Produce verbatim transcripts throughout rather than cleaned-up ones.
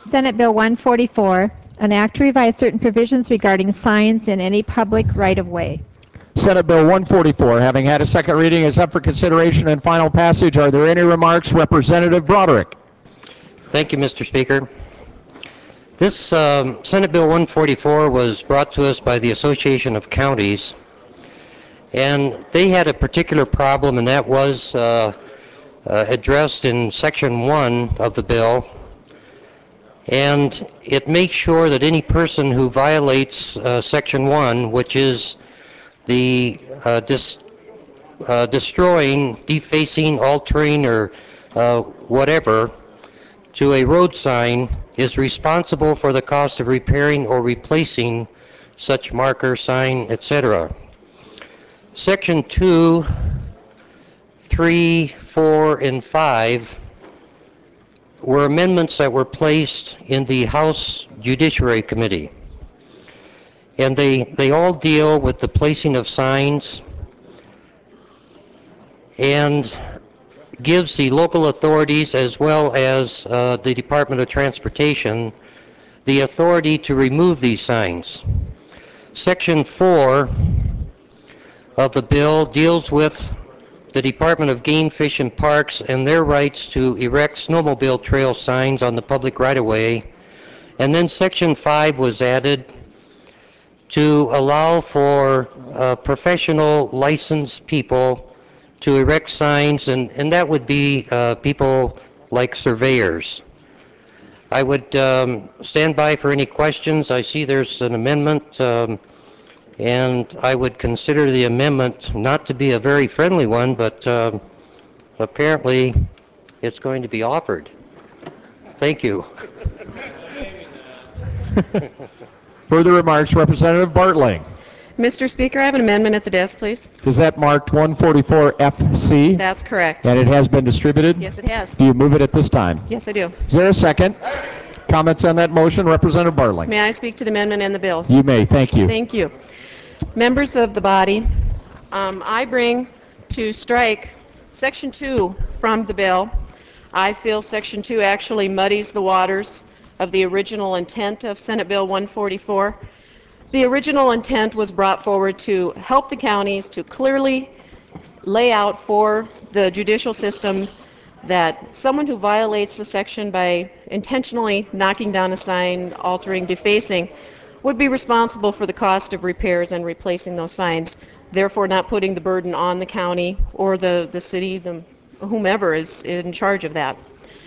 Senate Bill one forty-four, an act to revise certain provisions regarding signs in any public right-of-way. Senate Bill one forty-four, having had a second reading, is up for consideration and final passage. Are there any remarks? Representative Broderick. Thank you, Mister Speaker. This um, Senate Bill one forty-four was brought to us by the Association of Counties, and they had a particular problem, and that was uh, uh, addressed in Section one of the bill, and it makes sure that any person who violates uh, Section one, which is the uh, dis, uh, destroying, defacing, altering, or uh, whatever to a road sign, is responsible for the cost of repairing or replacing such marker, sign, et cetera. Section two, three, four, and five were amendments that were placed in the House Judiciary Committee. And they, they all deal with the placing of signs and gives the local authorities as well as uh, the Department of Transportation the authority to remove these signs. Section four of the bill deals with the Department of Game, Fish, and Parks and their rights to erect snowmobile trail signs on the public right-of-way. And then Section five was added to allow for uh, professional licensed people to erect signs, and, and that would be uh, people like surveyors. I would um, stand by for any questions. I see there's an amendment, um, and I would consider the amendment not to be a very friendly one, but um, apparently it's going to be offered. Thank you. Further remarks, Representative Bartling. Mister Speaker, I have an amendment at the desk, please. Is that marked one forty-four F C? That's correct. And it has been distributed? Yes, it has. Do you move it at this time? Yes, I do. Is there a second? Comments on that motion? Representative Bartling. May I speak to the amendment and the bills? You may. Thank you. Thank you. Members of the body, um, I bring to strike Section two from the bill. I feel Section two actually muddies the waters of the original intent of Senate Bill one forty-four. The original intent was brought forward to help the counties to clearly lay out for the judicial system that someone who violates the section by intentionally knocking down a sign, altering, defacing, would be responsible for the cost of repairs and replacing those signs, therefore not putting the burden on the county or the, the city, the, whomever is in charge of that.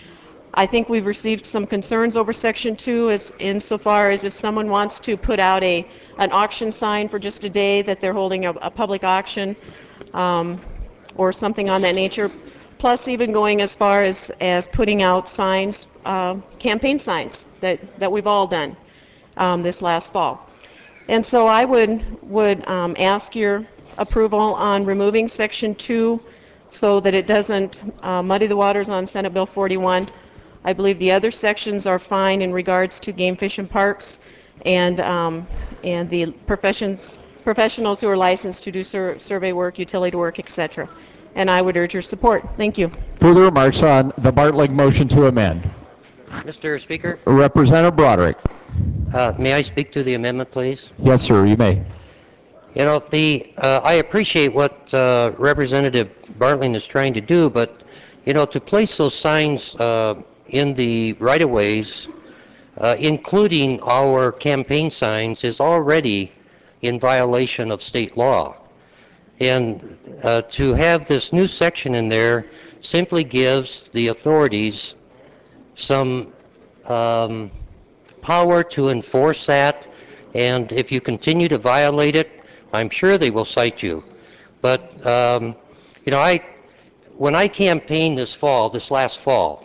I think we've received some concerns over Section two as insofar as if someone wants to put out a an auction sign for just a day that they're holding a, a public auction um, or something on that nature, plus even going as far as, as putting out signs, uh, campaign signs that, that we've all done um, this last fall. And so I would, would um, ask your approval on removing Section two so that it doesn't uh, muddy the waters on Senate Bill forty-one. I believe the other sections are fine in regards to game, fish, and parks, and um, and the professions professionals who are licensed to do sur survey work, utility work, et cetera. And I would urge your support. Thank you. Further remarks on the Bartling motion to amend. Mister Speaker, Representative Broderick. uh, may I speak to the amendment, please? Yes, sir. You may. You know, the uh, I appreciate what uh, Representative Bartling is trying to do, but you know, to place those signs uh, in the right-of-ways, uh, including our campaign signs, is already in violation of state law. And uh, to have this new section in there simply gives the authorities some um, power to enforce that, and if you continue to violate it, I'm sure they will cite you. But, um, you know, I, when I campaigned this fall, this last fall,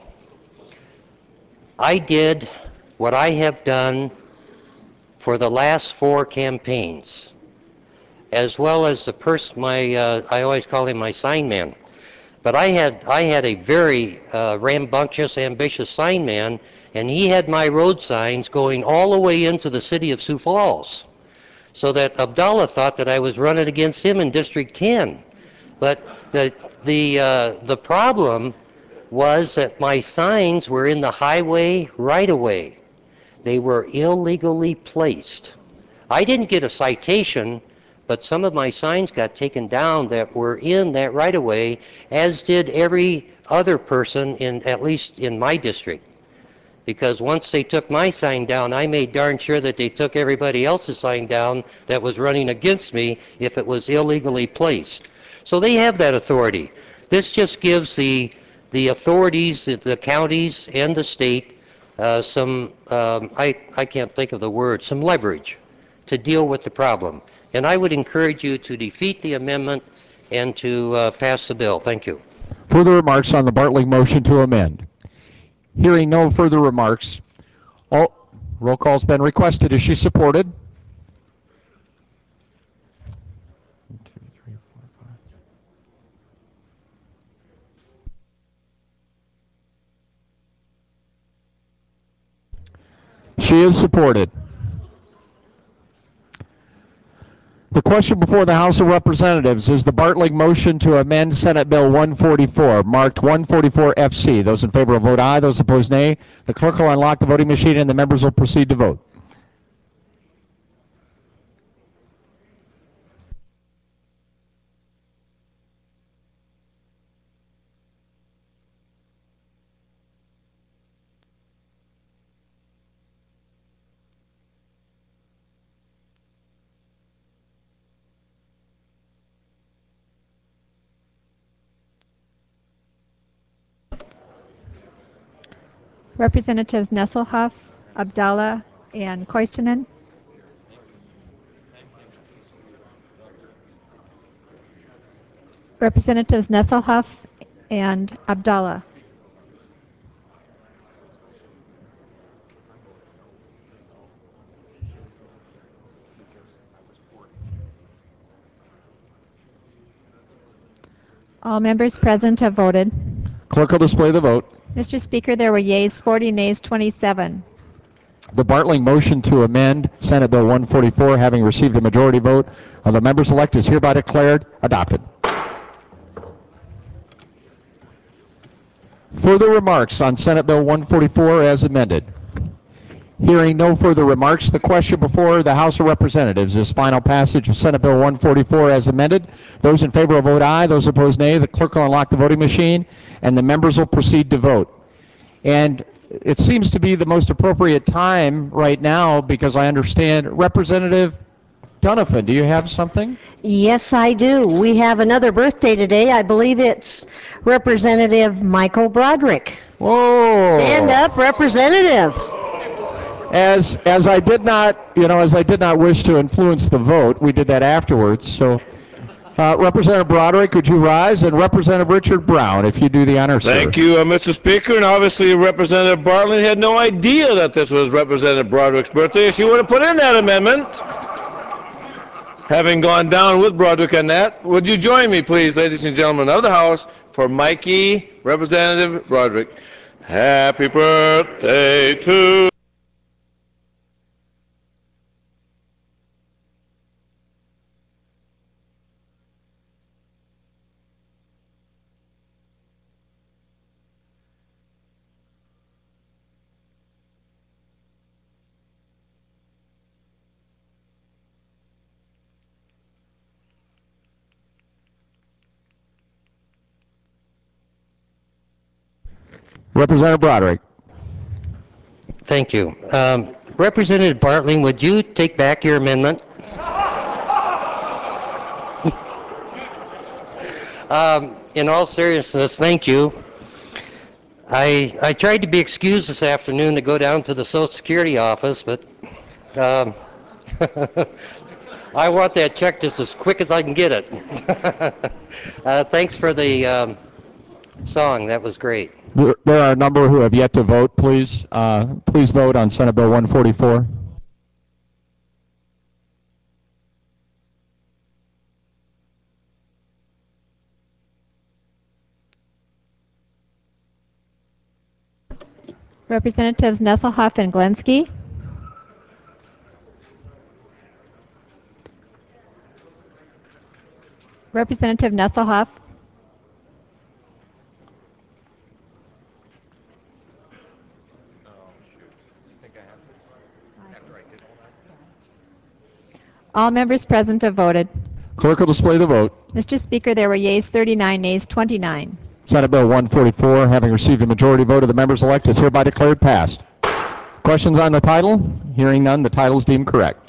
I did what I have done for the last four campaigns, as well as the person, my, uh, I always call him my sign man. But I had, I had a very uh, rambunctious, ambitious sign man, and he had my road signs going all the way into the city of Sioux Falls, so that Abdallah thought that I was running against him in District ten. But the, the, uh, the problem was that my signs were in the highway right-of-way. They were illegally placed. I didn't get a citation, but some of my signs got taken down that were in that right-of-way, as did every other person in, at least in my district. Because once they took my sign down, I made darn sure that they took everybody else's sign down that was running against me if it was illegally placed. So they have that authority. This just gives the the authorities, the, the counties and the state, uh, some, um, I, I can't think of the word, some leverage to deal with the problem. And I would encourage you to defeat the amendment and to uh, pass the bill. Thank you. Further remarks on the Bartling motion to amend? Hearing no further remarks, all, roll call's been requested. Is she supported? One, two, three, four, five. She is supported. The question before the House of Representatives is the Bartling motion to amend Senate Bill one forty-four, marked one forty-four F C. Those in favor will vote aye. Those opposed, nay. The clerk will unlock the voting machine and the members will proceed to vote. Representatives Nesselhoff, Abdallah, and Koistinen. Representatives Nesselhoff and Abdallah. All members present have voted. Clerk will display the vote. Mister Speaker, there were yeas forty, nays twenty-seven. The Bartling motion to amend Senate Bill one forty-four, having received a majority vote of the members elect, is hereby declared adopted. Further remarks on Senate Bill one forty-four as amended? Hearing no further remarks, the question before the House of Representatives is final passage of Senate Bill one forty-four as amended. Those in favor will vote aye. Those opposed, nay. The clerk will unlock the voting machine, and the members will proceed to vote. And it seems to be the most appropriate time right now because I understand Representative Donovan, do you have something? Yes, I do. We have another birthday today. I believe it's Representative Michael Broderick. Whoa! Stand up, Representative. As as I did not, you know, as I did not wish to influence the vote, we did that afterwards. So, uh, Representative Broderick, would you rise, and Representative Richard Brown, if you do the honor, sir. Thank you, uh, Mister Speaker. And obviously, Representative Bartling had no idea that this was Representative Broderick's birthday. She would have put in that amendment. Having gone down with Broderick on that, would you join me, please, ladies and gentlemen of the House, for Mikey, Representative Broderick. Happy birthday to Representative Broderick. Thank you. Um, Representative Bartling, would you take back your amendment? um, in all seriousness, thank you. I I tried to be excused this afternoon to go down to the Social Security office, but um, I want that check just as quick as I can get it. uh, thanks for the um, song. That was great. There there are a number who have yet to vote. Please, uh, please vote on Senate Bill one forty-four. Representatives Nesselhoff and Glensky. Representative Nesselhoff. All members present have voted. Clerk will display the vote. Mister Speaker, there were yeas thirty-nine, nays twenty-nine. Senate Bill one forty-four, having received a majority vote of the members elect, is hereby declared passed. Questions on the title? Hearing none, the title is deemed correct.